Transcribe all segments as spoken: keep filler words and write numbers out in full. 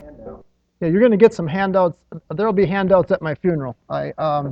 Yeah, you're going to get some handouts. There'll be handouts at my funeral. I, um,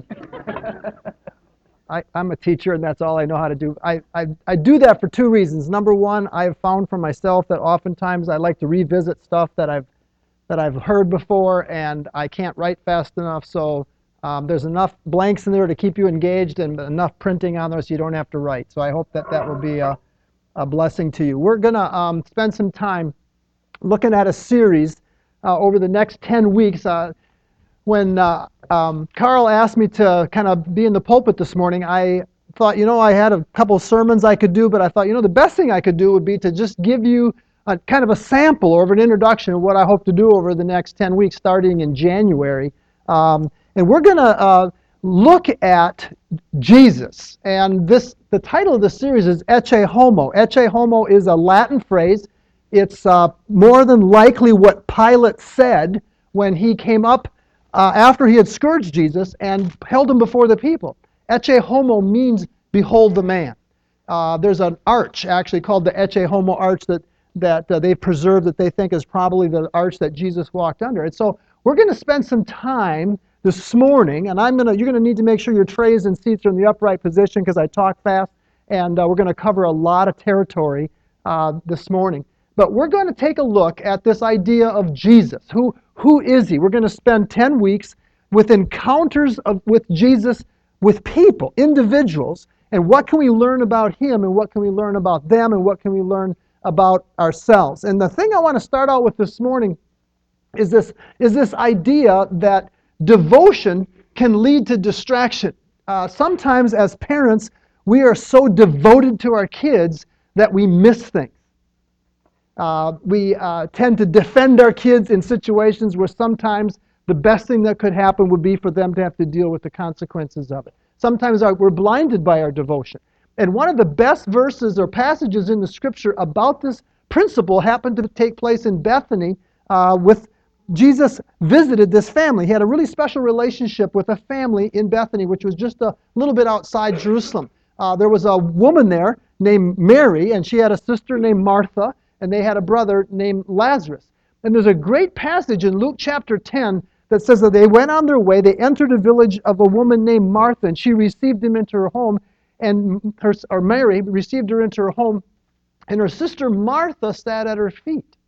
I, I'm a teacher, and that's all I know how to do. I, I, I do that for two reasons. Number one, I've found for myself that oftentimes I like to revisit stuff that I've that I've heard before, and I can't write fast enough. So um, there's enough blanks in there to keep you engaged, and enough printing on there so you don't have to write. So I hope that that will be a, a blessing to you. We're going to um, spend some time looking at a series uh, over the next ten weeks. Uh, when uh, um, Carl asked me to kind of be in the pulpit this morning, I thought, you know, I had a couple sermons I could do, but I thought, you know, the best thing I could do would be to just give you a kind of a sample or an introduction of what I hope to do over the next ten weeks, starting in January. Um, and we're going to uh, look at Jesus. And this, the title of the series is Ecce Homo. Ecce Homo is a Latin phrase. It's uh, more than likely what Pilate said when he came up uh, after he had scourged Jesus and held him before the people. Ecce Homo means behold the man. Uh, there's an arch actually called the Ecce Homo arch that, that uh, they've preserved that they think is probably the arch that Jesus walked under. And so we're going to spend some time this morning, and I'm gonna, you're going to need to make sure your trays and seats are in the upright position because I talk fast, and uh, we're going to cover a lot of territory uh, this morning. But we're going to take a look at this idea of Jesus. Who, who is he? We're going to spend ten weeks with encounters of, with Jesus with people, individuals, and what can we learn about him, and what can we learn about them, and what can we learn about ourselves. And the thing I want to start out with this morning is this, is this idea that devotion can lead to distraction. Uh, sometimes as parents, we are so devoted to our kids that we miss things. Uh, we uh, tend to defend our kids in situations where sometimes the best thing that could happen would be for them to have to deal with the consequences of it. Sometimes our, we're blinded by our devotion. And one of the best verses or passages in the scripture about this principle happened to take place in Bethany uh, with Jesus visited this family. He had a really special relationship with a family in Bethany, which was just a little bit outside Jerusalem. Uh, there was a woman there named Mary, and she had a sister named Martha, and they had a brother named Lazarus. And there's a great passage in Luke chapter ten that says that they went on their way, they entered a village of a woman named Martha, and she received him into her home, and her, or Mary received her into her home, and her sister Martha sat at her feet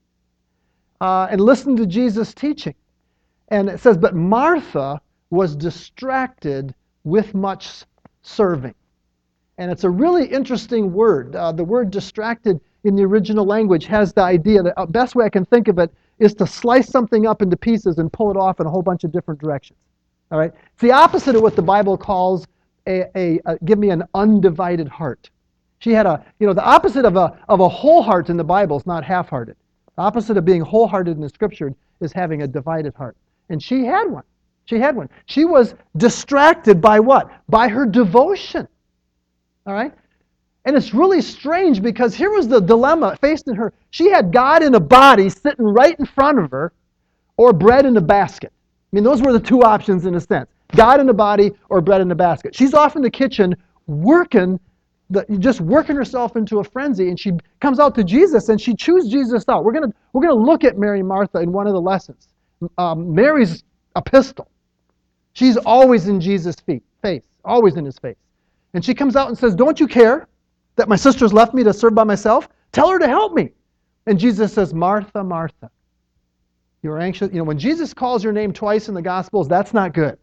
uh, and listened to Jesus' teaching. And it says, but Martha was distracted with much serving. And it's a really interesting word. Uh, the word distracted in the original language has the idea, the best way I can think of it is to slice something up into pieces and pull it off in a whole bunch of different directions. All right? It's the opposite of what the Bible calls a, a, a give me an undivided heart. She had a, you know, the opposite of a, of a whole heart in the Bible is not half-hearted. The opposite of being wholehearted in the Scripture is having a divided heart. And she had one. She had one. She was distracted by what? By her devotion. All right? And it's really strange because here was the dilemma faced in her. She had God in a body sitting right in front of her, or bread in a basket. I mean, those were the two options in a sense. God in a body or bread in a basket. She's off in the kitchen working, the, just working herself into a frenzy, and she comes out to Jesus and she chews Jesus out. We're going we're gonna look at Mary and Martha in one of the lessons. Um, Mary's a pistol. She's always in Jesus' feet, face, always in his face. And she comes out and says, don't you care that my sister's left me to serve by myself? Tell her to help me. And Jesus says, Martha, Martha, you're anxious. You know, when Jesus calls your name twice in the Gospels, that's not good.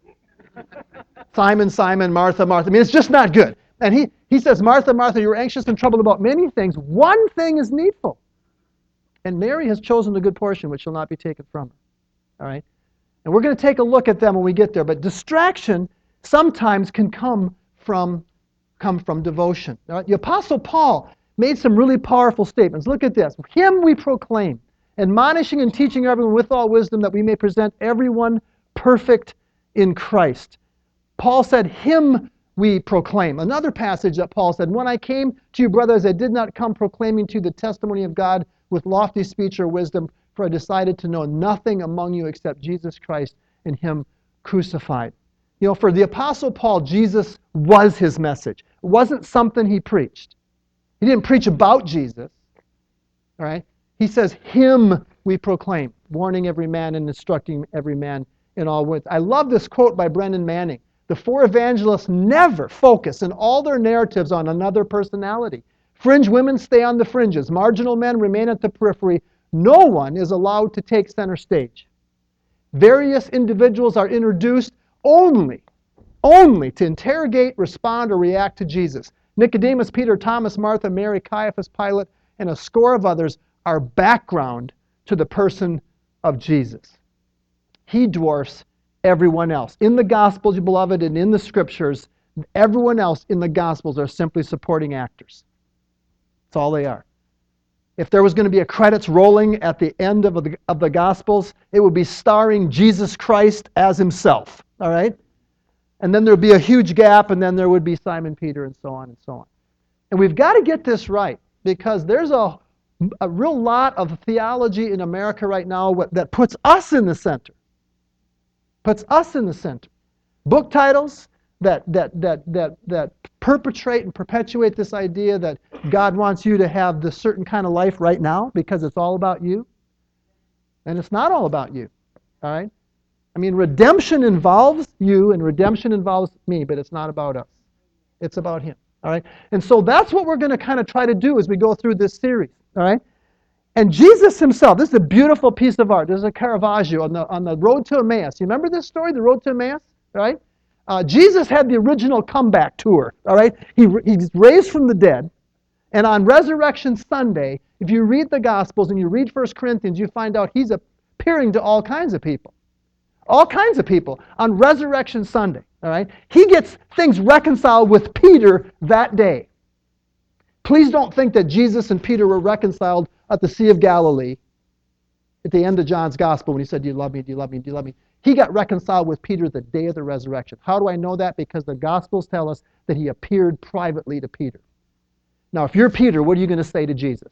Simon, Simon, Martha, Martha. I mean, it's just not good. And he, he says, Martha, Martha, you're anxious and troubled about many things. One thing is needful. And Mary has chosen the good portion, which shall not be taken from her. All right? And we're going to take a look at them when we get there. But distraction sometimes can come from come from devotion. Now, the Apostle Paul made some really powerful statements. Look at this. Him we proclaim, admonishing and teaching everyone with all wisdom, that we may present everyone perfect in Christ. Paul said, him we proclaim. Another passage that Paul said, when I came to you, brothers, I did not come proclaiming to you the testimony of God with lofty speech or wisdom, for I decided to know nothing among you except Jesus Christ and him crucified. You know, for the Apostle Paul, Jesus was his message. It wasn't something he preached. He didn't preach about Jesus. All right? He says, him we proclaim, warning every man and instructing every man in all ways. I love this quote by Brennan Manning. The four evangelists never focus in all their narratives on another personality. Fringe women stay on the fringes. Marginal men remain at the periphery. No one is allowed to take center stage. Various individuals are introduced only, only to interrogate, respond, or react to Jesus. Nicodemus, Peter, Thomas, Martha, Mary, Caiaphas, Pilate, and a score of others are background to the person of Jesus. He dwarfs everyone else. In the Gospels, beloved, and in the Scriptures, everyone else in the Gospels are simply supporting actors. That's all they are. If there was going to be a credits rolling at the end of the, of the Gospels, it would be starring Jesus Christ as himself. All right? And then there would be a huge gap, and then there would be Simon Peter, and so on and so on. And we've got to get this right, because there's a, a real lot of theology in America right now that puts us in the center. Puts us in the center. Book titles that that that that that perpetrate and perpetuate this idea that God wants you to have this certain kind of life right now because it's all about you. And it's not all about you. All right? I mean, redemption involves you and redemption involves me, but it's not about us. It's about him. All right? And so that's what we're going to kind of try to do as we go through this series. All right? And Jesus himself, this is a beautiful piece of art. This is a Caravaggio on the, on the road to Emmaus. You remember this story, the road to Emmaus? Right? Uh, Jesus had the original comeback tour. All right? He, he's raised from the dead. And on Resurrection Sunday, if you read the Gospels and you read First Corinthians, you find out he's appearing to all kinds of people. All kinds of people on Resurrection Sunday. All right? He gets things reconciled with Peter that day. Please don't think that Jesus and Peter were reconciled at the Sea of Galilee at the end of John's Gospel when he said, do you love me, do you love me, do you love me? He got reconciled with Peter the day of the resurrection. How do I know that? Because the Gospels tell us that he appeared privately to Peter. Now, if you're Peter, what are you going to say to Jesus?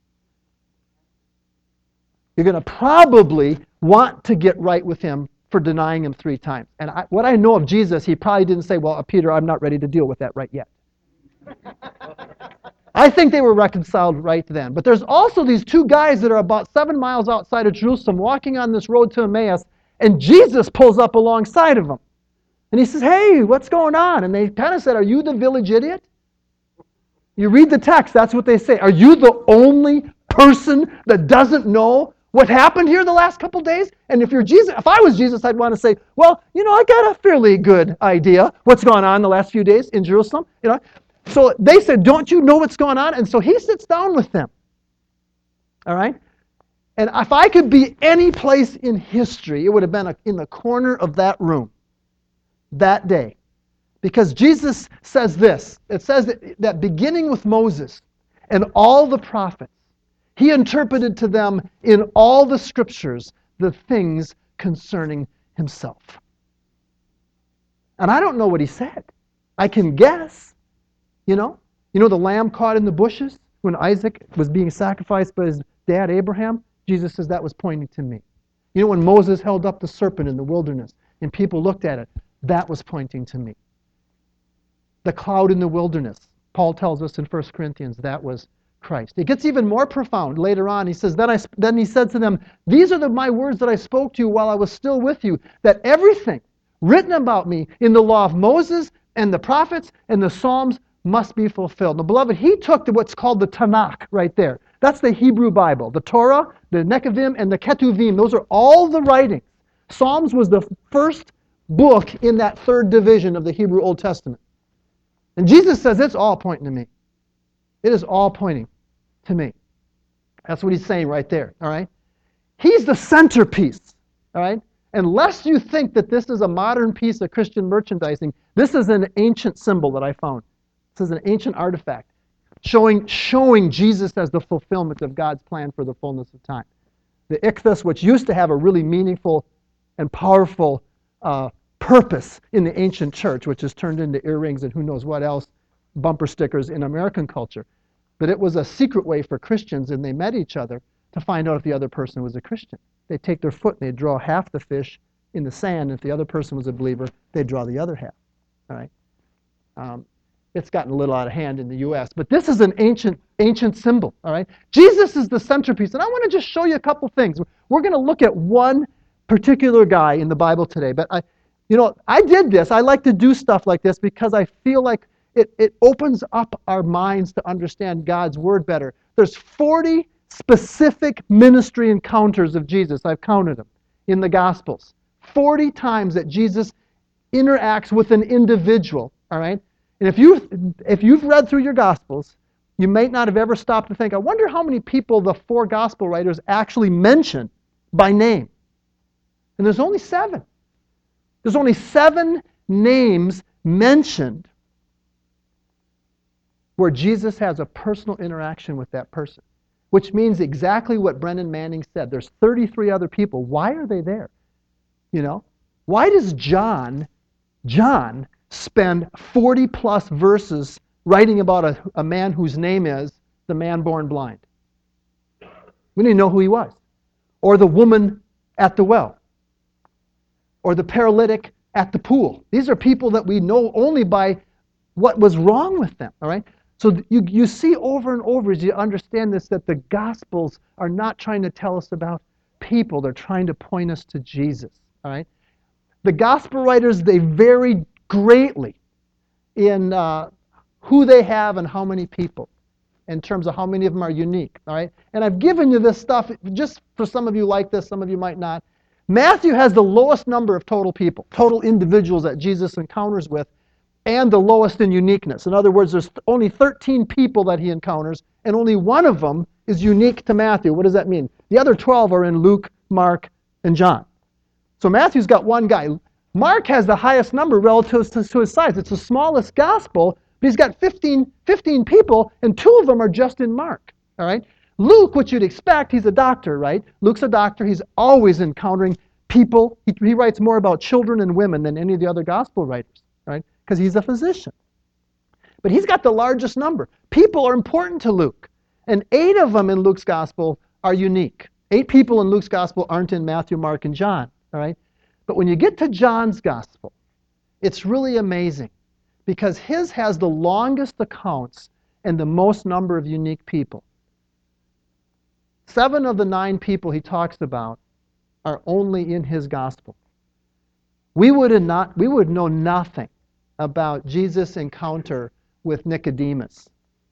You're going to probably want to get right with him for denying him three times. And I, what I know of Jesus, he probably didn't say, well, Peter, I'm not ready to deal with that right yet. I think they were reconciled right then. But there's also these two guys that are about seven miles outside of Jerusalem walking on this road to Emmaus, and Jesus pulls up alongside of them. And he says, hey, what's going on? And they kind of said, are you the village idiot? You read the text, that's what they say. Are you the only person that doesn't know what happened here the last couple days? And if you're Jesus, if I was Jesus, I'd want to say, well, you know, I got a fairly good idea what's gone on the last few days in Jerusalem. You know, so they said, don't you know what's going on? And so he sits down with them. All right? And if I could be any place in history, it would have been in the corner of that room that day. Because Jesus says this. It says that, that beginning with Moses and all the prophets, he interpreted to them in all the scriptures the things concerning himself. And I don't know what he said. I can guess. You know? You know the lamb caught in the bushes when Isaac was being sacrificed by his dad Abraham? Jesus says that was pointing to me. You know when Moses held up the serpent in the wilderness and people looked at it? That was pointing to me. The cloud in the wilderness. Paul tells us in First Corinthians that was Christ. It gets even more profound later on. He says, then, I, then he said to them, these are the, my words that I spoke to you while I was still with you, that everything written about me in the law of Moses and the prophets and the Psalms must be fulfilled. Now, beloved, he took to what's called the Tanakh right there. That's the Hebrew Bible. The Torah, the Nekavim, and the Ketuvim. Those are all the writings. Psalms was the first book in that third division of the Hebrew Old Testament. And Jesus says it's all pointing to me. It is all pointing to me. That's what he's saying right there, all right? He's the centerpiece, all right? Unless you think that this is a modern piece of Christian merchandising, this is an ancient symbol that I found. This is an ancient artifact showing, showing Jesus as the fulfillment of God's plan for the fullness of time. The ichthus, which used to have a really meaningful and powerful uh, purpose in the ancient church, which is turned into earrings and who knows what else, bumper stickers in American culture. But it was a secret way for Christians, and they met each other to find out if the other person was a Christian. They'd take their foot and they'd draw half the fish in the sand. If the other person was a believer, they'd draw the other half. All right? Um, It's gotten a little out of hand in the U S, but this is an ancient, ancient symbol, all right? Jesus is the centerpiece, and I want to just show you a couple things. We're going to look at one particular guy in the Bible today, but I, you know, I did this. I like to do stuff like this because I feel like it, it opens up our minds to understand God's Word better. There's forty specific ministry encounters of Jesus. I've counted them in the Gospels. forty times that Jesus interacts with an individual, all right? And if you've, if you've read through your Gospels, you might not have ever stopped to think, I wonder how many people the four Gospel writers actually mention by name. And there's only seven. There's only seven names mentioned where Jesus has a personal interaction with that person, which means exactly what Brennan Manning said. There's thirty-three other people. Why are they there? You know? Why does John, John spend forty plus verses writing about a, a man whose name is the man born blind? We didn't know who he was. Or the woman at the well. Or the paralytic at the pool. These are people that we know only by what was wrong with them, all right? So you, you see over and over as you understand this that the Gospels are not trying to tell us about people. They're trying to point us to Jesus, all right? The Gospel writers, they vary greatly in uh, who they have and how many people in terms of how many of them are unique, all right? And I've given you this stuff just for some of you like this, some of you might not. Matthew has the lowest number of total people, total individuals that Jesus encounters with, and the lowest in uniqueness. In other words, there's only thirteen people that he encounters, and only one of them is unique to Matthew. What does that mean? The other twelve are in Luke, Mark, and John. So Matthew's got one guy. Mark has the highest number relative to, to his size. It's the smallest gospel, but he's got fifteen, fifteen people, and two of them are just in Mark. All right? Luke, what you'd expect, he's a doctor, right? Luke's a doctor. He's always encountering people. He, he writes more about children and women than any of the other gospel writers, right? Because he's a physician. But he's got the largest number. People are important to Luke. And eight of them in Luke's gospel are unique. Eight people in Luke's gospel aren't in Matthew, Mark, and John, all right? But when you get to John's gospel, it's really amazing because his has the longest accounts and the most number of unique people. Seven of the nine people he talks about are only in his gospel. We would not, we would know nothing about Jesus' encounter with Nicodemus,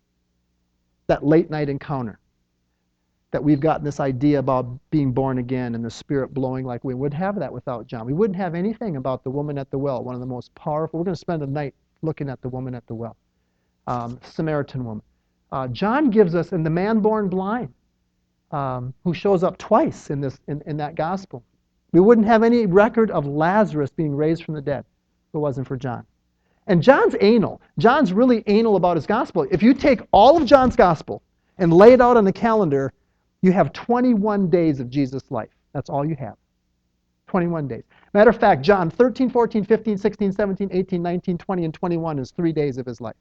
that late night encounter, that we've gotten this idea about being born again and the Spirit blowing like we would have that without John. We wouldn't have anything about the woman at the well, one of the most powerful. We're going to spend a night looking at the woman at the well, um, Samaritan woman. Uh, John gives us, and the man born blind, um, who shows up twice in, this, in, in that gospel. We wouldn't have any record of Lazarus being raised from the dead if it wasn't for John. And John's anal. John's really anal about his gospel. If you take all of John's gospel and lay it out on the calendar, you have twenty-one days of Jesus' life. That's all you have. twenty-one days. Matter of fact, John thirteen, fourteen, fifteen, sixteen, seventeen, eighteen, nineteen, twenty, and twenty-one is three days of his life.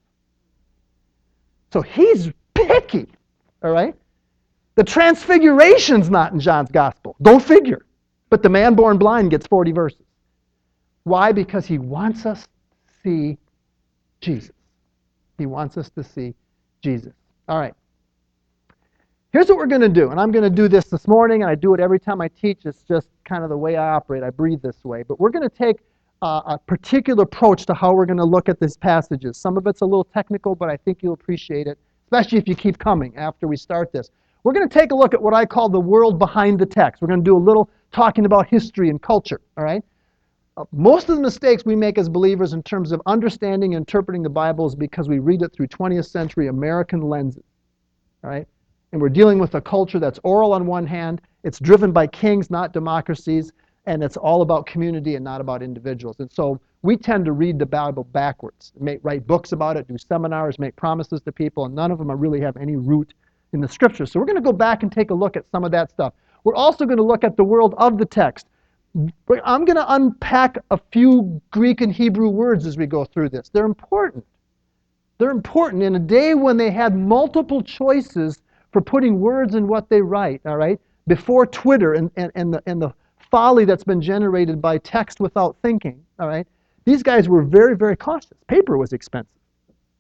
So he's picky, all right? The Transfiguration's not in John's gospel. Go figure. But the man born blind gets forty verses. Why? Because he wants us to see Jesus. He wants us to see Jesus. All right. Here's what we're going to do, and I'm going to do this this morning, and I do it every time I teach. It's just kind of the way I operate. I breathe this way. But we're going to take uh, a particular approach to how we're going to look at these passages. Some of it's a little technical, but I think you'll appreciate it, especially if you keep coming after we start this. We're going to take a look at what I call the world behind the text. We're going to do a little talking about history and culture, all right? Uh, most of the mistakes we make as believers in terms of understanding and interpreting the Bible is because we read it through twentieth century American lenses, all right? And we're dealing with a culture that's oral on one hand, it's driven by kings, not democracies, and it's all about community and not about individuals. And so we tend to read the Bible backwards, make, write books about it, do seminars, make promises to people, and none of them really have any root in the Scriptures. So we're going to go back and take a look at some of that stuff. We're also going to look at the world of the text. I'm going to unpack a few Greek and Hebrew words as we go through this. They're important. They're important in a day when they had multiple choices for putting words in what they write, all right? Before Twitter and, and, and, the, and the folly that's been generated by text without thinking, all right? These guys were very, very cautious. Paper was expensive.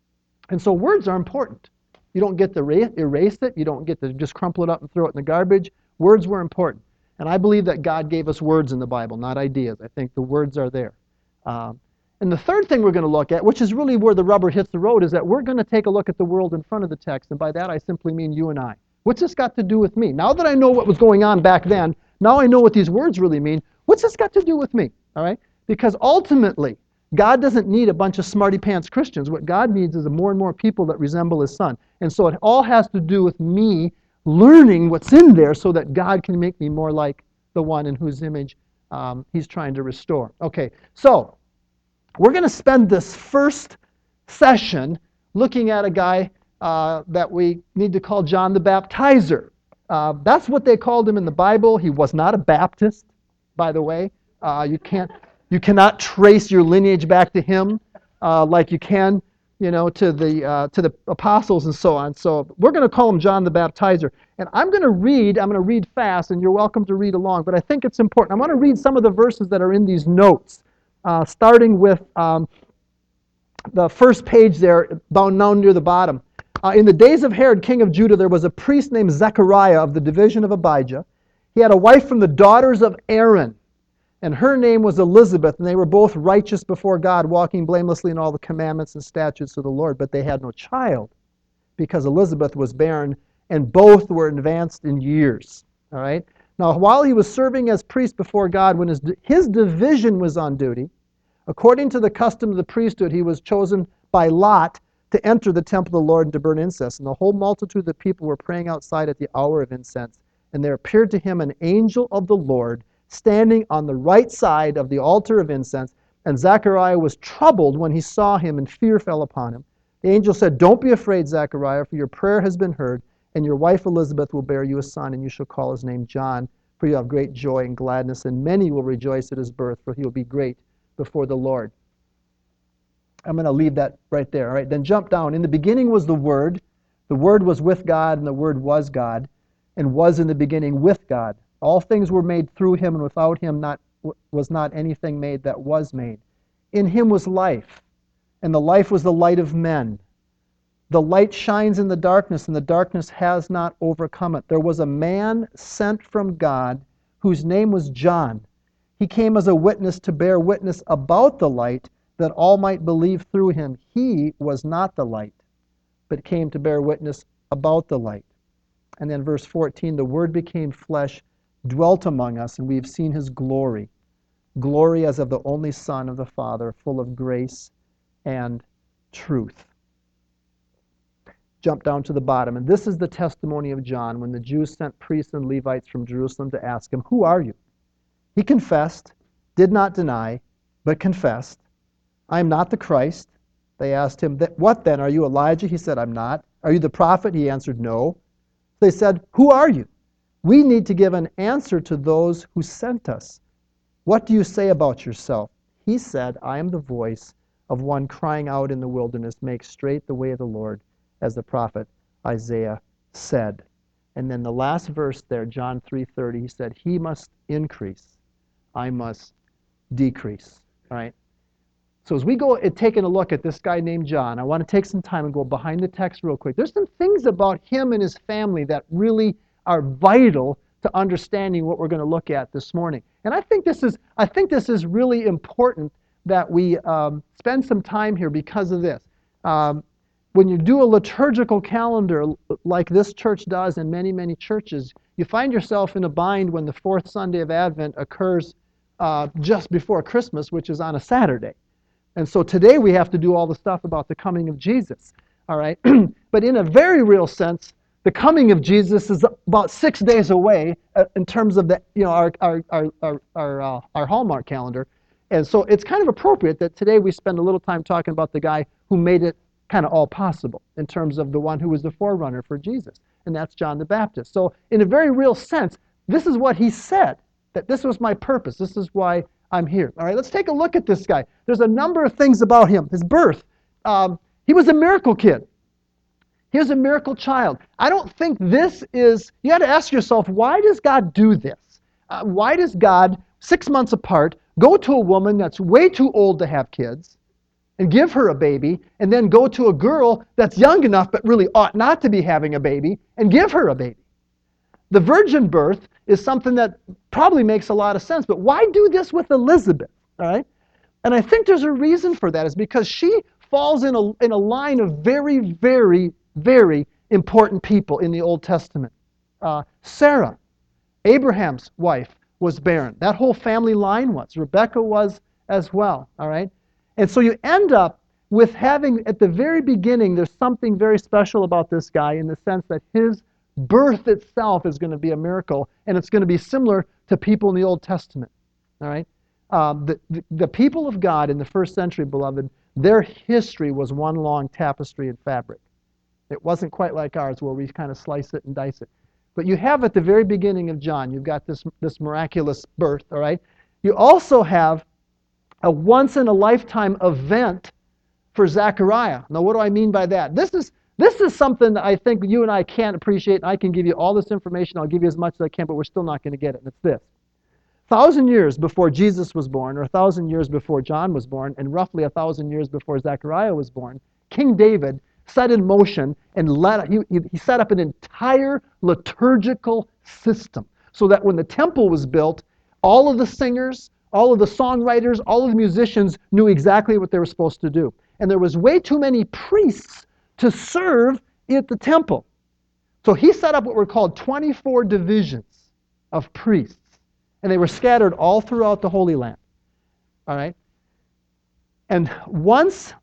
And so words are important. You don't get to erase it. You don't get to just crumple it up and throw it in the garbage. Words were important. And I believe that God gave us words in the Bible, not ideas. I think the words are there. Um, and the third thing we're going to look at, which is really where the rubber hits the road, is that we're going to take a look at the world in front of the text. And by that, I simply mean you and I. What's this got to do with me? Now that I know what was going on back then, now I know what these words really mean. What's this got to do with me? All right? Because ultimately, God doesn't need a bunch of smarty pants Christians. What God needs is more and more people that resemble His Son. And so it all has to do with me learning what's in there so that God can make me more like the one in whose image um, He's trying to restore. Okay, so we're going to spend this first session looking at a guy uh, that we need to call John the Baptizer. Uh, that's what they called him in the Bible. He was not a Baptist, by the way. Uh, you can't. You cannot trace your lineage back to him uh, like you can, you know, to the uh, to the apostles and so on. So we're going to call him John the Baptizer. And I'm going to read, I'm going to read fast, and you're welcome to read along, but I think it's important. I want to read some of the verses that are in these notes, uh, starting with um, the first page there, down, down near the bottom. Uh, in the days of Herod, king of Judah, there was a priest named Zechariah of the division of Abijah. He had a wife from the daughters of Aaron, and her name was Elizabeth, and they were both righteous before God, walking blamelessly in all the commandments and statutes of the Lord. But they had no child, because Elizabeth was barren, and both were advanced in years. All right. Now, while he was serving as priest before God, when his, his division was on duty, according to the custom of the priesthood, he was chosen by lot to enter the temple of the Lord and to burn incense. And the whole multitude of the people were praying outside at the hour of incense. And there appeared to him an angel of the Lord, standing on the right side of the altar of incense, and Zechariah was troubled when he saw him, and fear fell upon him. The angel said, "Don't be afraid, Zechariah, for your prayer has been heard, and your wife Elizabeth will bear you a son, and you shall call his name John, for you have great joy and gladness, and many will rejoice at his birth, for he will be great before the Lord." I'm going to leave that right there. All right, then jump down. In the beginning was the Word. The Word was with God, and the Word was God, and was in the beginning with God. All things were made through him, and without him not, was not anything made that was made. In him was life, and the life was the light of men. The light shines in the darkness, and the darkness has not overcome it. There was a man sent from God, whose name was John. He came as a witness to bear witness about the light, that all might believe through him. He was not the light, but came to bear witness about the light. And then verse fourteen, the Word became flesh, dwelt among us, and we have seen his glory, glory as of the only Son of the Father, full of grace and truth. Jump down to the bottom, and this is the testimony of John when the Jews sent priests and Levites from Jerusalem to ask him, "Who are you?" He confessed, did not deny, but confessed, "I am not the Christ." They asked him, "What then? Are you Elijah?" He said, "I'm not." "Are you the prophet?" He answered, "No." They said, "Who are you?" "We need to give an answer to those who sent us. What do you say about yourself?" He said, "I am the voice of one crying out in the wilderness, make straight the way of the Lord, as the prophet Isaiah said." And then the last verse there, John three thirty, he said, "He must increase, I must decrease." All right? So as we go at taking a look at this guy named John, I want to take some time and go behind the text real quick. There's some things about him and his family that really are vital to understanding what we're going to look at this morning. And I think this is, I think this is really important that we um, spend some time here because of this. Um, when you do a liturgical calendar like this church does and many, many churches, you find yourself in a bind when the fourth Sunday of Advent occurs uh, just before Christmas, which is on a Saturday. And so today we have to do all the stuff about the coming of Jesus. All right? But in a very real sense, the coming of Jesus is about six days away uh, in terms of the, you know, our our our our our, uh, our Hallmark calendar, and so it's kind of appropriate that today we spend a little time talking about the guy who made it kind of all possible in terms of the one who was the forerunner for Jesus, and that's John the Baptist. So in a very real sense, this is what he said, that this was my purpose. This is why I'm here. All right, let's take a look at this guy. There's a number of things about him. His birth. Um, he was a miracle kid. He was a miracle child. I don't think this is, you got to ask yourself, why does God do this? Uh, why does God, six months apart, go to a woman that's way too old to have kids and give her a baby, and then go to a girl that's young enough but really ought not to be having a baby and give her a baby. The virgin birth is something that probably makes a lot of sense, but why do this with Elizabeth? All right? And I think there's a reason for that. Is because she falls in a, in a line of very, very, very important people in the Old Testament. Uh, Sarah, Abraham's wife, was barren. That whole family line was. Rebecca was as well. All right? And so you end up with having, at the very beginning, there's something very special about this guy in the sense that his birth itself is going to be a miracle, and it's going to be similar to people in the Old Testament. All right? Um, the, the, the people of God in the first century, beloved, their history was one long tapestry and fabric. It wasn't quite like ours where we kind of slice it and dice it. But you have at the very beginning of John, you've got this, this miraculous birth, all right? You also have a once-in-a-lifetime event for Zechariah. Now, what do I mean by that? This is, this is something that I think you and I can't appreciate. I can give you all this information. I'll give you as much as I can, but we're still not going to get it. And it's this. A thousand years before Jesus was born, or a thousand years before John was born, and roughly a thousand years before Zechariah was born, King David set in motion and led, he, he set up an entire liturgical system so that when the temple was built, all of the singers, all of the songwriters, all of the musicians knew exactly what they were supposed to do. And there was way too many priests to serve at the temple. So he set up what were called twenty-four divisions of priests. And they were scattered all throughout the Holy Land. All right? And once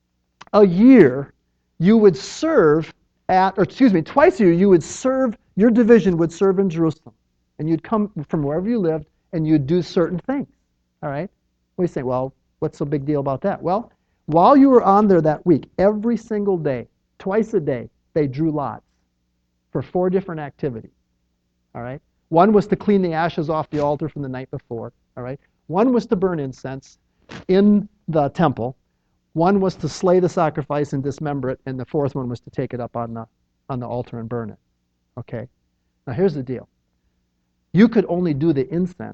a year, you would serve at, or excuse me, twice a year, you would serve, your division would serve in Jerusalem. And you'd come from wherever you lived, and you'd do certain things. All right? We say, well, what's so big deal about that? Well, while you were on there that week, every single day, twice a day, they drew lots for four different activities. All right? One was to clean the ashes off the altar from the night before. All right? One was to burn incense in the temple. One was to slay the sacrifice and dismember it, and the fourth one was to take it up on the, on the altar and burn it. Okay? Now here's the deal. You could only do the incense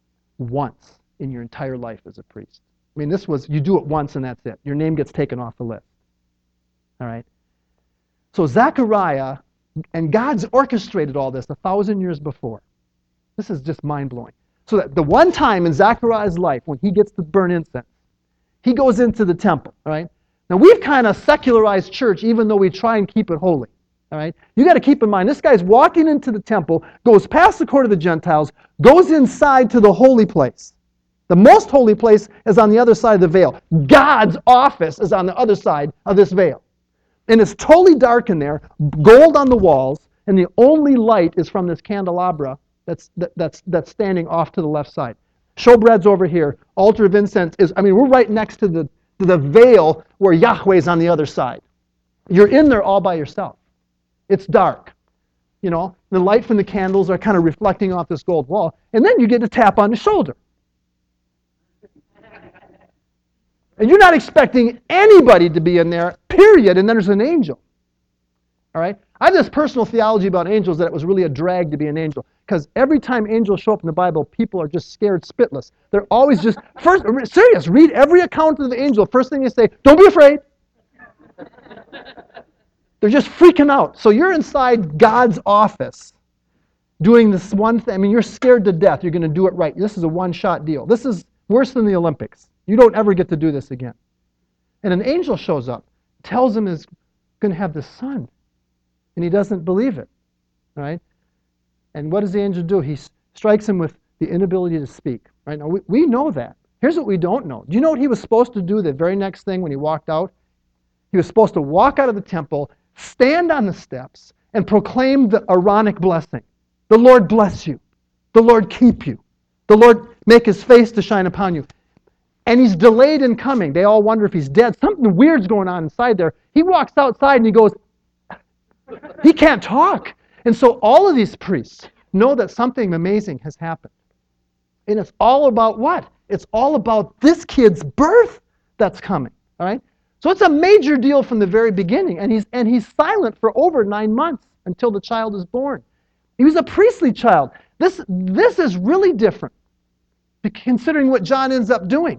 once in your entire life as a priest. I mean, this was, you do it once and that's it. Your name gets taken off the list. All right? So Zechariah, and God's orchestrated all this a thousand years before. This is just mind-blowing. So that the one time in Zechariah's life when he gets to burn incense, he goes into the temple. All right? Now, we've kind of secularized church even though we try and keep it holy. All right? You got to keep in mind, this guy's walking into the temple, goes past the court of the Gentiles, goes inside to the holy place. The most holy place is on the other side of the veil. God's office is on the other side of this veil. And it's totally dark in there, gold on the walls, and the only light is from this candelabra that's, that, that's, that's standing off to the left side. Showbread's over here. Altar of incense is, I mean, we're right next to the, to the veil where Yahweh's on the other side. You're in there all by yourself. It's dark. You know, the light from the candles are kind of reflecting off this gold wall, and then you get a tap on the shoulder. And you're not expecting anybody to be in there, period, and then there's an angel. All right? I have this personal theology about angels that it was really a drag to be an angel. Because every time angels show up in the Bible, people are just scared spitless. They're always just, first, serious, read every account of the angel. First thing they say, don't be afraid. They're just freaking out. So you're inside God's office doing this one thing. I mean, you're scared to death. You're going to do it right. This is a one-shot deal. This is worse than the Olympics. You don't ever get to do this again. And an angel shows up, tells him he's going to have the son. And he doesn't believe it. All right? And what does the angel do? He strikes him with the inability to speak. Right? Now, we, we know that. Here's what we don't know. Do you know what he was supposed to do the very next thing when he walked out? He was supposed to walk out of the temple, stand on the steps, and proclaim the Aaronic blessing. The Lord bless you. The Lord keep you. The Lord make his face to shine upon you. And he's delayed in coming. They all wonder if he's dead. Something weird's going on inside there. He walks outside and he goes, he can't talk. And so all of these priests know that something amazing has happened. And it's all about what? It's all about this kid's birth that's coming. All right? So it's a major deal from the very beginning. And he's, and he's silent for over nine months until the child is born. He was a priestly child. This, this is really different, considering what John ends up doing, all right?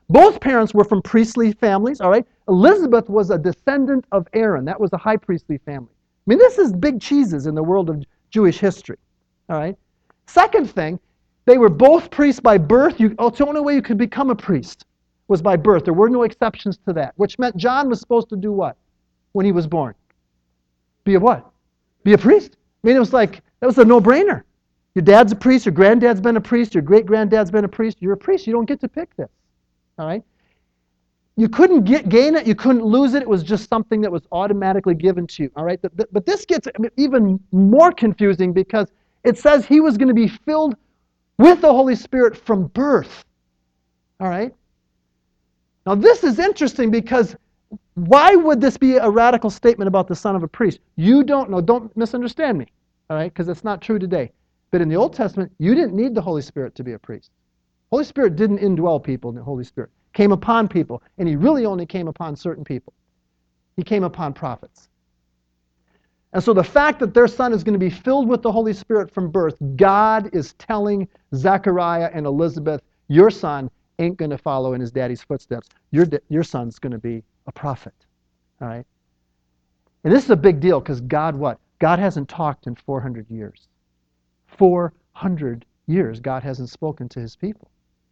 Both parents were from priestly families, all right? Elizabeth was a descendant of Aaron. That was a high priestly family. I mean, this is big cheeses in the world of Jewish history, all right? Second thing, they were both priests by birth. You, oh, it's the only way you could become a priest was by birth. There were no exceptions to that, which meant John was supposed to do what when he was born? Be a what? Be a priest. I mean, it was like, that was a no-brainer. Your dad's a priest, your granddad's been a priest, your great-granddad's been a priest. You're a priest. You don't get to pick this, all right? You couldn't get, gain it. You couldn't lose it. It was just something that was automatically given to you, all right? But, but this gets even more confusing because it says he was going to be filled with the Holy Spirit from birth, all right? Now, this is interesting because why would this be a radical statement about the son of a priest? You don't know. Don't misunderstand me, all right? Because it's not true today. But in the Old Testament, you didn't need the Holy Spirit to be a priest. Holy Spirit didn't indwell people in the Holy Spirit. Came upon people, and he really only came upon certain people. He came upon prophets. And so the fact that their son is going to be filled with the Holy Spirit from birth, God is telling Zechariah and Elizabeth, your son ain't going to follow in his daddy's footsteps. Your, your son's going to be a prophet. All right? And this is a big deal because God what? God hasn't talked in four hundred years. four hundred years God hasn't spoken to his people.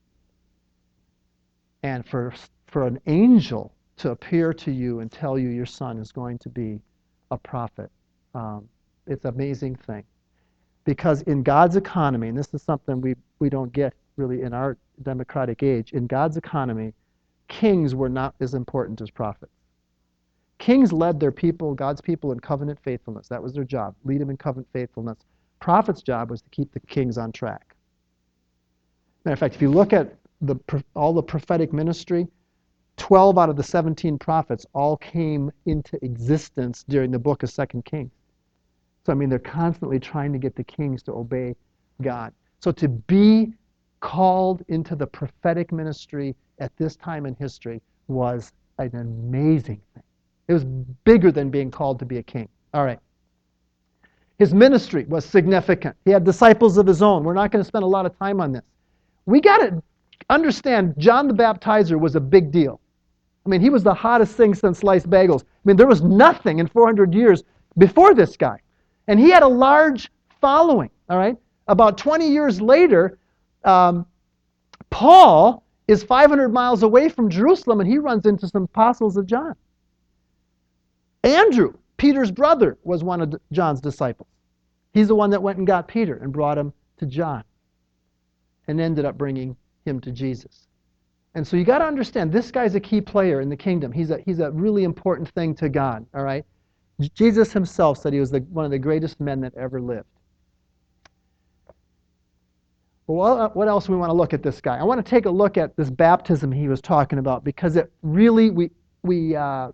And for, for an angel to appear to you and tell you your son is going to be a prophet, um, it's an amazing thing. Because in God's economy, and this is something we, we don't get really in our democratic age, in God's economy, kings were not as important as prophets. Kings led their people, God's people, in covenant faithfulness. That was their job, lead them in covenant faithfulness. Prophets' job was to keep the kings on track. Matter of fact, if you look at the, all the prophetic ministry, twelve out of the seventeen prophets all came into existence during the book of Second Kings. So, I mean, they're constantly trying to get the kings to obey God. So to be called into the prophetic ministry at this time in history was an amazing thing. It was bigger than being called to be a king. All right. His ministry was significant. He had disciples of his own. We're not going to spend a lot of time on this. We got to understand John the Baptizer was a big deal. I mean, he was the hottest thing since sliced bagels. I mean, there was nothing in four hundred years before this guy. And he had a large following, all right? About twenty years later, um, Paul is five hundred miles away from Jerusalem, and he runs into some apostles of John. Andrew, Peter's brother, was one of John's disciples. He's the one that went and got Peter and brought him to John and ended up bringing him to Jesus. And so you got to understand, this guy's a key player in the kingdom. He's a, he's a really important thing to God, all right? Jesus himself said he was the, one of the greatest men that ever lived. Well, what else do we want to look at this guy? I want to take a look at this baptism he was talking about because it really, we, we uh,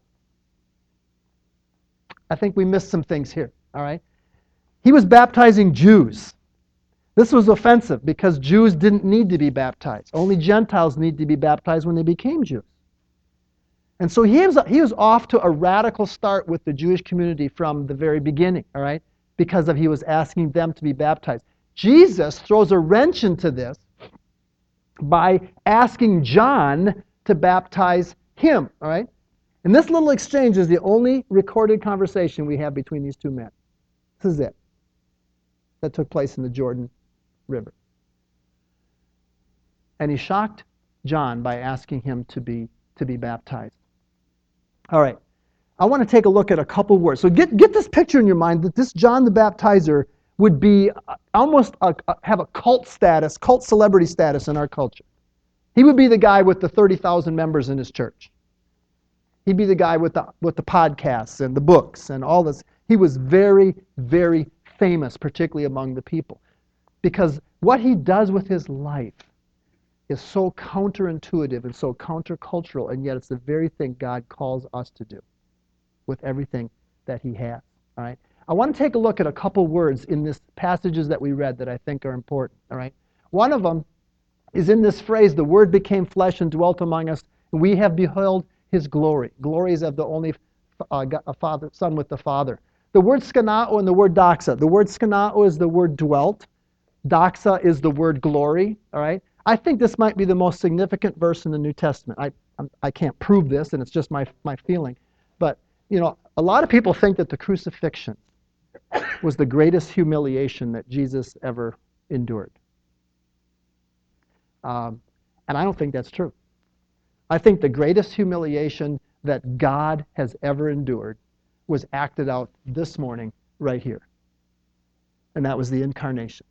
I think we missed some things here, all right? He was baptizing Jews. This was offensive because Jews didn't need to be baptized. Only Gentiles need to be baptized when they became Jews. And so he was, he was off to a radical start with the Jewish community from the very beginning, all right? Because of he was asking them to be baptized. Jesus throws a wrench into this by asking John to baptize him, all right? And this little exchange is the only recorded conversation we have between these two men. This is it. That took place in the Jordan River. And he shocked John by asking him to be, to be baptized. All right. I want to take a look at a couple words. So get, get this picture in your mind that this John the Baptizer would be almost a, a, have a cult status, cult celebrity status in our culture. He would be the guy with the thirty thousand members in his church. He'd be the guy with the, with the podcasts and the books and all this. He was very, very famous, particularly among the people. Because what he does with his life is so counterintuitive and so countercultural, and yet it's the very thing God calls us to do with everything that he has. All right? I want to take a look at a couple words in these passages that we read that I think are important. All right? One of them is in this phrase, the Word became flesh and dwelt among us, and we have beheld his glory. Glory is of the only uh, father, Son with the Father. The word skenao and the word doxa. The word skenao is the word dwelt. Doxa is the word glory. All right? I think this might be the most significant verse in the New Testament. I, I'm, I can't prove this, and it's just my, my feeling. But, you know, a lot of people think that the crucifixion was the greatest humiliation that Jesus ever endured. Um, and I don't think that's true. I think the greatest humiliation that God has ever endured was acted out this morning right here. And that was the incarnation.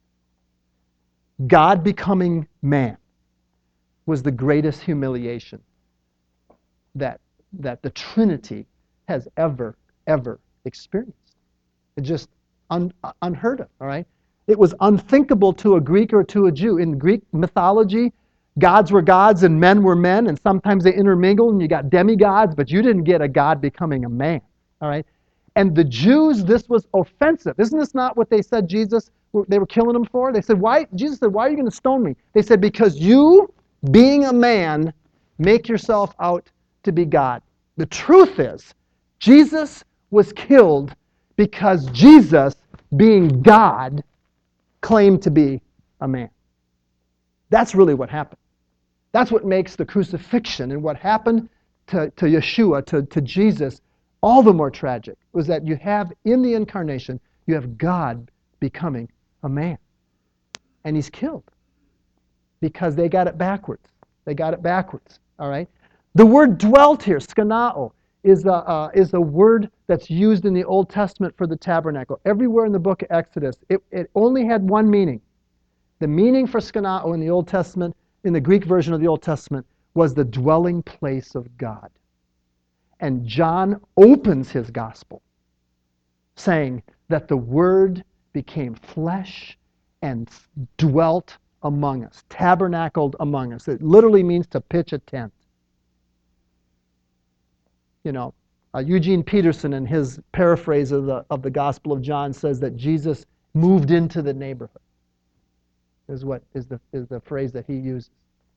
God becoming man was the greatest humiliation that, that the Trinity has ever, ever experienced. It just un, unheard of, all right? It was unthinkable to a Greek or to a Jew. In Greek mythology, gods were gods and men were men, and sometimes they intermingled and you got demigods, but you didn't get a God becoming a man, all right? And the Jews, this was offensive. Isn't this not what they said Jesus, they were killing him for? They said, why? Jesus said, why are you going to stone me? They said, because you, being a man, make yourself out to be God. The truth is, Jesus was killed because Jesus, being God, claimed to be a man. That's really what happened. That's what makes the crucifixion and what happened to, to Yeshua, to, to Jesus, all the more tragic, was that you have, in the incarnation, you have God becoming a man. And he's killed because they got it backwards. They got it backwards, all right? The word dwelt here, skanao, is a, uh, is a word that's used in the Old Testament for the tabernacle. Everywhere in the book of Exodus, it, it only had one meaning. The meaning for skanao in the Old Testament, in the Greek version of the Old Testament, was the dwelling place of God. And John opens his gospel saying that the Word became flesh and dwelt among us, tabernacled among us. It literally means to pitch a tent. You know, uh, Eugene Peterson, in his paraphrase of the, of the Gospel of John, says that Jesus moved into the neighborhood, is what is the, is the phrase that he uses.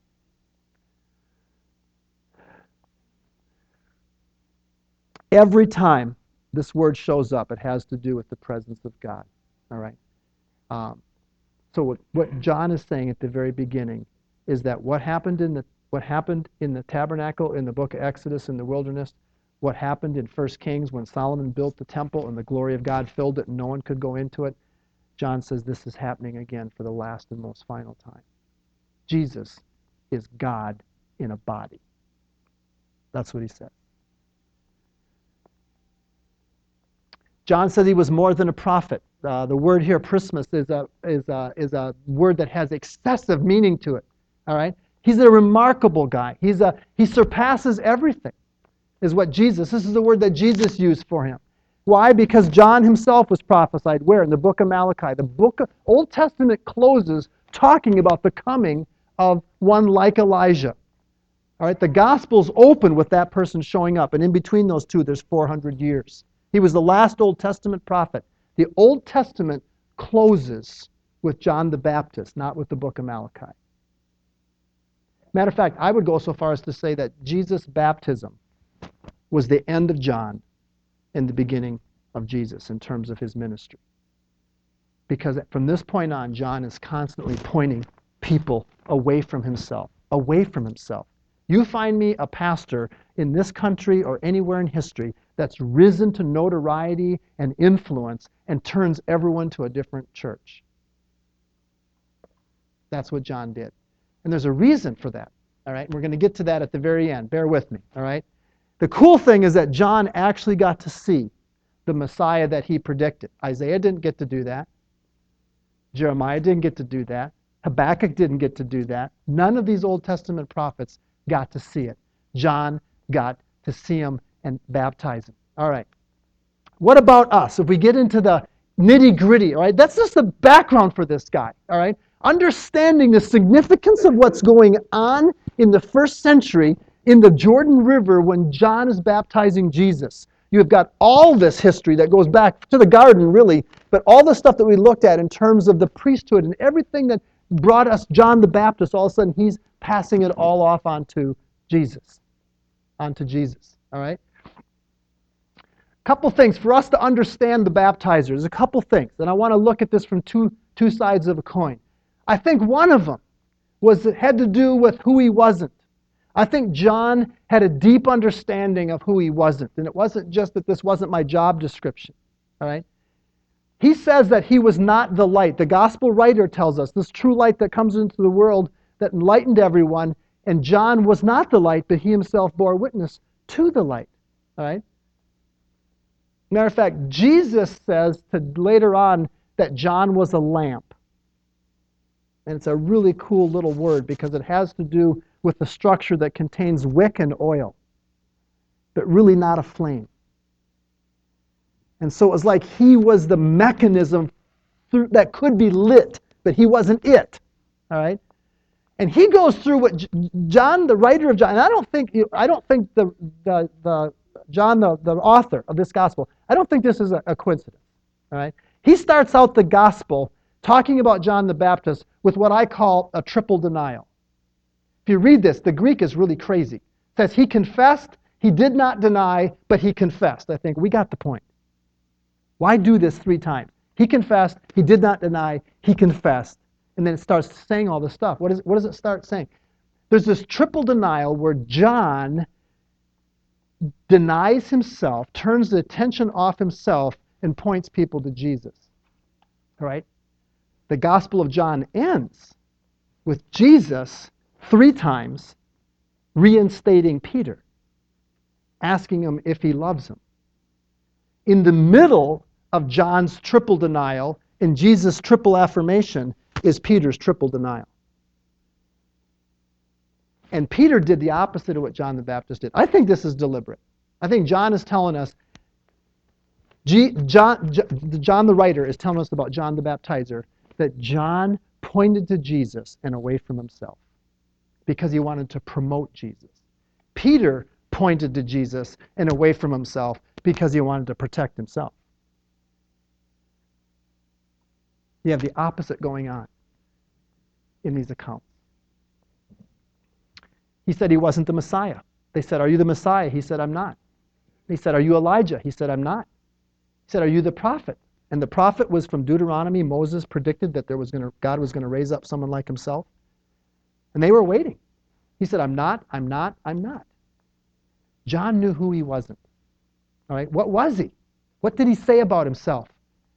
Every time this word shows up, it has to do with the presence of God. All right. Um, so what, what John is saying at the very beginning is that what happened in the what happened in the tabernacle in the book of Exodus in the wilderness, what happened in First Kings when Solomon built the temple and the glory of God filled it and no one could go into it, John says this is happening again for the last and most final time. Jesus is God in a body. That's what he said. John said he was more than a prophet. Uh, the word here, prismus, is a, is, a, is a word that has excessive meaning to it. All right? He's a remarkable guy. He's a, he surpasses everything, is what Jesus, this is the word that Jesus used for him. Why? Because John himself was prophesied. Where? In the book of Malachi. The book of Old Testament closes talking about the coming of one like Elijah. All right? The Gospels open with that person showing up, and in between those two, there's four hundred years. He was the last Old Testament prophet. The Old Testament closes with John the Baptist, not with the book of Malachi. Matter of fact, I would go so far as to say that Jesus' baptism was the end of John and the beginning of Jesus in terms of his ministry. Because from this point on, John is constantly pointing people away from himself, away from himself. You find me a pastor in this country or anywhere in history that's risen to notoriety and influence and turns everyone to a different church. That's what John did. And there's a reason for that. All right? We're going to get to that at the very end. Bear with me. All right? The cool thing is that John actually got to see the Messiah that he predicted. Isaiah didn't get to do that. Jeremiah didn't get to do that. Habakkuk didn't get to do that. None of these Old Testament prophets got to see it. John got to see him and baptize him. All right. What about us? If we get into the nitty-gritty, all right, that's just the background for this guy, all right? Understanding the significance of what's going on in the first century in the Jordan River when John is baptizing Jesus. You've got all this history that goes back to the garden, really, but all the stuff that we looked at in terms of the priesthood and everything that brought us John the Baptist, all of a sudden he's passing it all off onto Jesus. Onto Jesus, all right? Couple things for us to understand the baptizer. There's a couple things, and I want to look at this from two, two sides of a coin. I think one of them, was had to do with who he wasn't. I think John had a deep understanding of who he wasn't. And it wasn't just that this wasn't my job description. All right? He says that he was not the light. The gospel writer tells us this true light that comes into the world that enlightened everyone. And John was not the light, but he himself bore witness to the light. All right? Matter of fact, Jesus says to later on that John was a lamp. And it's a really cool little word because it has to do with the structure that contains wick and oil, but really not a flame. And so it was like he was the mechanism through, that could be lit, but he wasn't it. All right? And he goes through what John, the writer of John, and I don't think I don't think the the, the John, the, the author of this gospel, I don't think this is a, a coincidence. All right? He starts out the gospel talking about John the Baptist with what I call a triple denial. If you read this, the Greek is really crazy. It says he confessed, he did not deny, but he confessed. I think we got the point. Why do this three times? He confessed, he did not deny, he confessed. And then it starts saying all this stuff. What, is, what does it start saying? There's this triple denial where John denies himself, turns the attention off himself, and points people to Jesus. All right? The Gospel of John ends with Jesus three times reinstating Peter, asking him if he loves him. In the middle of John's triple denial and Jesus' triple affirmation is Peter's triple denial. And Peter did the opposite of what John the Baptist did. I think this is deliberate. I think John is telling us, G, John, J, John the writer is telling us about John the Baptizer, that John pointed to Jesus and away from himself because he wanted to promote Jesus. Peter pointed to Jesus and away from himself because he wanted to protect himself. You have the opposite going on in these accounts. He said he wasn't the Messiah. They said, "Are you the Messiah?" He said, "I'm not." He said, "Are you Elijah?" He said, "I'm not." He said, "Are you the prophet?" And the prophet was from Deuteronomy. Moses predicted that there was going to, God was going to raise up someone like himself. And they were waiting. He said, "I'm not, I'm not, I'm not." John knew who he wasn't. All right, what was he? What did he say about himself?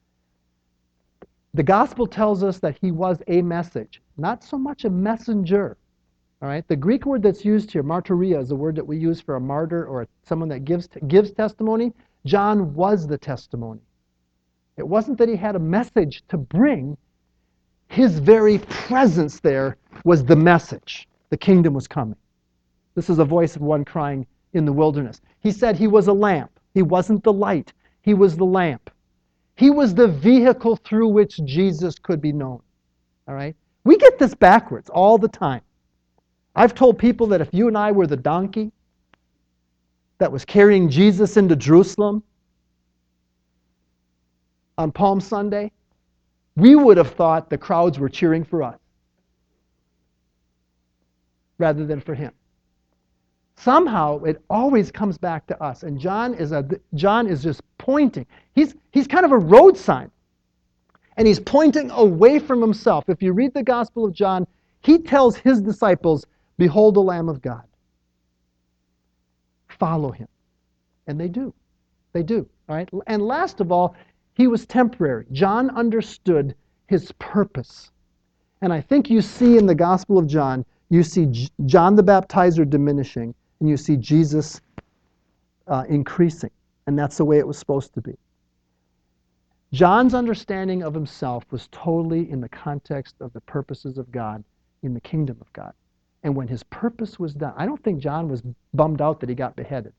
The gospel tells us that he was a message, not so much a messenger. All right, the Greek word that's used here, martyria, is the word that we use for a martyr or someone that gives gives testimony. John was the testimony. It wasn't that he had a message to bring. His very presence there was the message. The kingdom was coming. This is a voice of one crying in the wilderness. He said he was a lamp. He wasn't the light. He was the lamp. He was the vehicle through which Jesus could be known. All right? We get this backwards all the time. I've told people that if you and I were the donkey that was carrying Jesus into Jerusalem on Palm Sunday, we would have thought the crowds were cheering for us rather than for him. Somehow it always comes back to us, and John is a John is just pointing. He's he's kind of a road sign, and he's pointing away from himself. If you read the Gospel of John, he tells his disciples, "Behold the Lamb of God. Follow him," and they do. They do. All right. And last of all, he was temporary. John understood his purpose, and I think you see in the Gospel of John, you see J- John the Baptizer diminishing. And you see Jesus uh, increasing. And that's the way it was supposed to be. John's understanding of himself was totally in the context of the purposes of God in the kingdom of God. And when his purpose was done, I don't think John was bummed out that he got beheaded.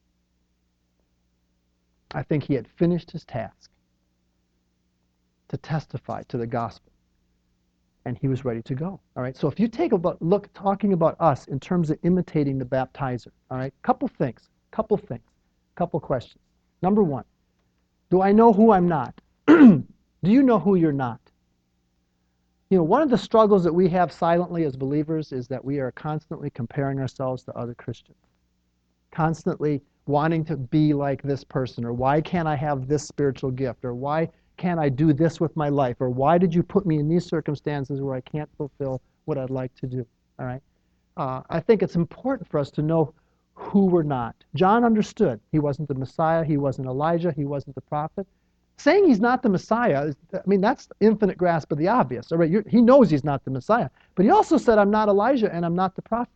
I think he had finished his task to testify to the gospel. And he was ready to go. All right. So if you take a look, talking about us in terms of imitating the baptizer. All right. Couple things. Couple things. Couple questions. Number one, do I know who I'm not? Do you know who you're not? You know, one of the struggles that we have silently as believers is that we are constantly comparing ourselves to other Christians. Constantly wanting to be like this person, or why can't I have this spiritual gift, or why can't I do this with my life? Or why did you put me in these circumstances where I can't fulfill what I'd like to do. All right. Uh, I think it's important for us to know who we're not. John understood. He wasn't the Messiah. He wasn't Elijah. He wasn't the prophet. Saying he's not the Messiah, I mean, that's infinite grasp of the obvious. All right, You're, he knows he's not the Messiah. But he also said, I'm not Elijah and I'm not the prophet.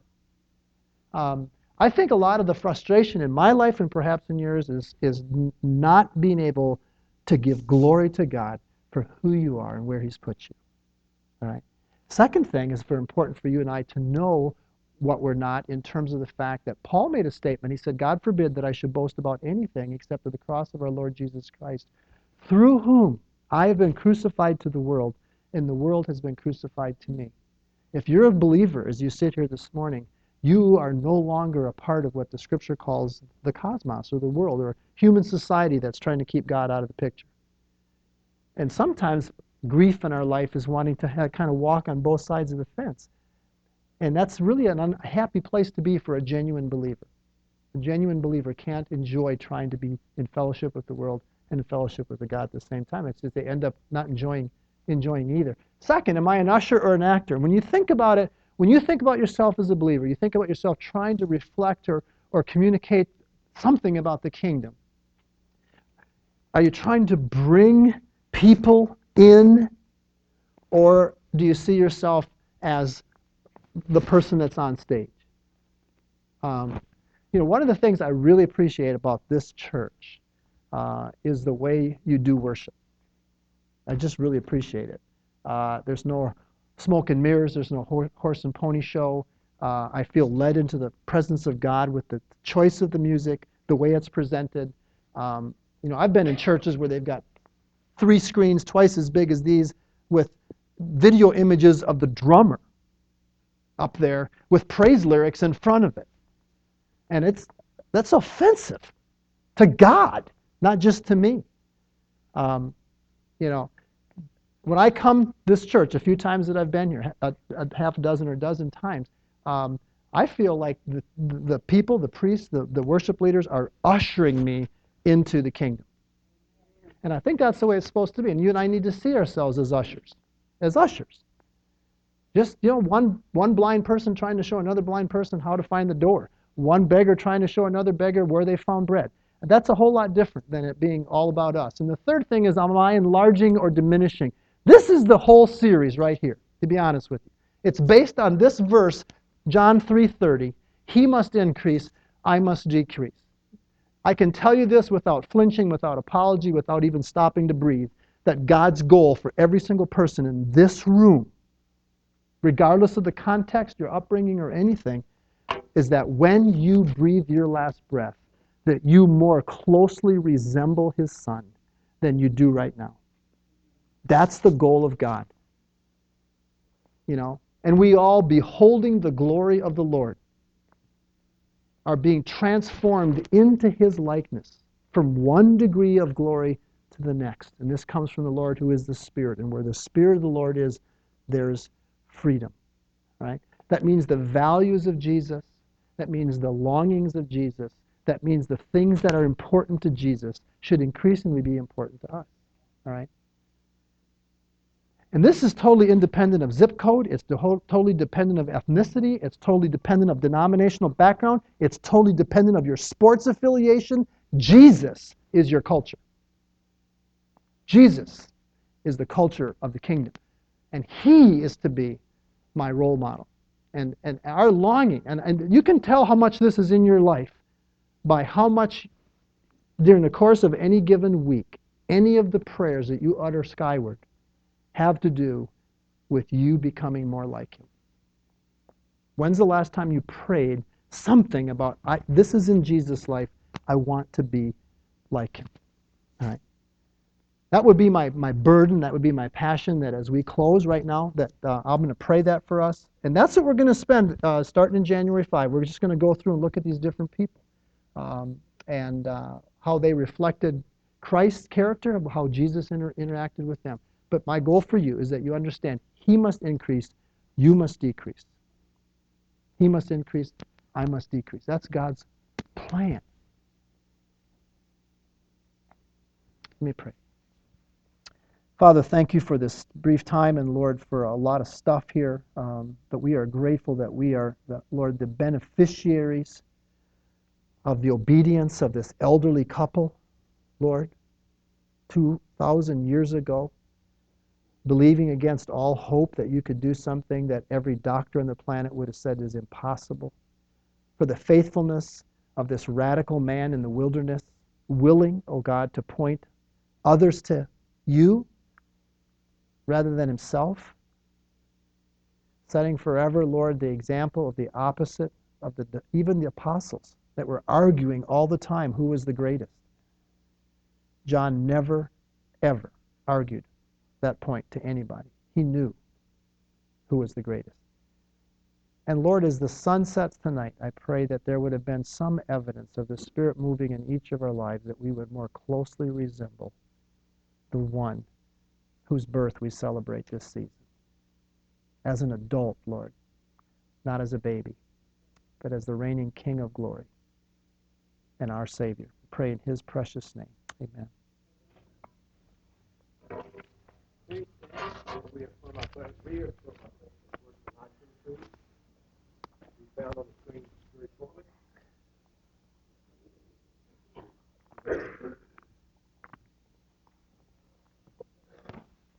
Um, I think a lot of the frustration in my life and perhaps in yours is, is not being able to give glory to God for who you are and where he's put you. All right. Second thing is for important for you and I to know what we're not in terms of the fact that Paul made a statement. He said, God forbid that I should boast about anything except of the cross of our Lord Jesus Christ, through whom I have been crucified to the world, and the world has been crucified to me. If you're a believer, as you sit here this morning, you are no longer a part of what the Scripture calls the cosmos, or the world, or human society that's trying to keep God out of the picture. And sometimes grief in our life is wanting to have, kind of walk on both sides of the fence. And that's really an unhappy place to be for a genuine believer. A genuine believer can't enjoy trying to be in fellowship with the world and in fellowship with the God at the same time. It's just they end up not enjoying enjoying either. Second, am I an usher or an actor? When you think about it, when you think about yourself as a believer, you think about yourself trying to reflect or, or communicate something about the kingdom. Are you trying to bring people in, or do you see yourself as the person that's on stage? Um, you know, one of the things I really appreciate about this church uh, is the way you do worship. I just really appreciate it. Uh, there's no smoke and mirrors. There's no horse and pony show. Uh, I feel led into the presence of God with the choice of the music, the way it's presented. Um, you know, I've been in churches where they've got three screens twice as big as these with video images of the drummer up there with praise lyrics in front of it. And it's that's offensive to God, not just to me. Um, you know, when I come this church, a few times that I've been here, a, a half a dozen or a dozen times, um, I feel like the, the people, the priests, the, the worship leaders are ushering me into the kingdom. And I think that's the way it's supposed to be. And you and I need to see ourselves as ushers, as ushers. Just, you know, one, one blind person trying to show another blind person how to find the door. One beggar trying to show another beggar where they found bread. That's a whole lot different than it being all about us. And the third thing is, am I enlarging or diminishing? This is the whole series right here, to be honest with you. It's based on this verse, John three thirty. He must increase, I must decrease. I can tell you this without flinching, without apology, without even stopping to breathe, that God's goal for every single person in this room, regardless of the context, your upbringing, or anything, is that when you breathe your last breath, that you more closely resemble his Son than you do right now. That's the goal of God. You know, and we all, beholding the glory of the Lord, are being transformed into his likeness from one degree of glory to the next. And this comes from the Lord who is the Spirit. And where the Spirit of the Lord is, there's freedom. Right? That means the values of Jesus. That means the longings of Jesus. That means the things that are important to Jesus should increasingly be important to us. All right? And this is totally independent of zip code. It's totally dependent of ethnicity. It's totally dependent of denominational background. It's totally dependent of your sports affiliation. Jesus is your culture. Jesus is the culture of the kingdom. And he is to be my role model. And, and our longing, and, and you can tell how much this is in your life by how much during the course of any given week, any of the prayers that you utter skyward have to do with you becoming more like him. When's the last time you prayed something about, I, this is in Jesus' life, I want to be like him? All right. That would be my, my burden, that would be my passion, that as we close right now, that uh, I'm going to pray that for us. And that's what we're going to spend uh, starting in January fifth. We're just going to go through and look at these different people um, and uh, how they reflected Christ's character, how Jesus inter- interacted with them. But my goal for you is that you understand he must increase, you must decrease. He must increase, I must decrease. That's God's plan. Let me pray. Father, thank you for this brief time, and Lord, for a lot of stuff here. Um, but we are grateful that we are, the, Lord, the beneficiaries of the obedience of this elderly couple, Lord, two thousand years ago, believing against all hope that you could do something that every doctor on the planet would have said is impossible. For the faithfulness of this radical man in the wilderness, willing, oh God, to point others to you rather than himself, setting forever, Lord, the example of the opposite of the even the apostles that were arguing all the time who was the greatest. John never, ever argued that point to anybody. He knew who was the greatest. And Lord, as the sun sets tonight, I pray that there would have been some evidence of the Spirit moving in each of our lives, that we would more closely resemble the one whose birth we celebrate this season. As an adult, Lord, not as a baby, but as the reigning King of glory and our Savior. We pray in his precious name. Amen. We affirm our pledge. We affirm our pledge. We found on the screen.